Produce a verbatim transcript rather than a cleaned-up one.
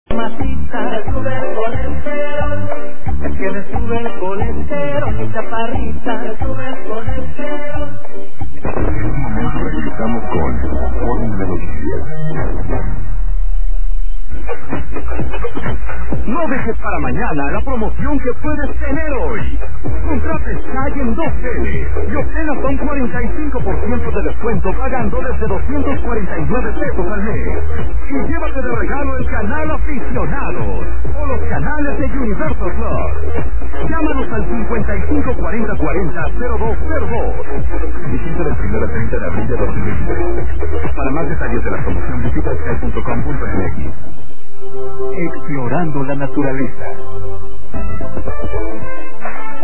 Matita, sube el colesterol, es que me sube el colesterol, mi chaparrita, me sube el colesterol. En un momento regresamos con Fórmula Noticias. No dejes para mañana la promoción que puedes tener hoy. Contrata Sky en dos L y obtén hasta un cuarenta y cinco por ciento de descuento pagando desde doscientos cuarenta y nueve pesos al mes. Y llévate de regalo el canal Aficionados o los canales de Universal Plus. Llámanos al cincuenta y cinco cuarenta cuarenta cero dos cero dos. Visita del primero al treinta de abril de dos mil veintitrés. Para más detalles de la promoción visita sky punto com punto m x. Explorando la naturaleza.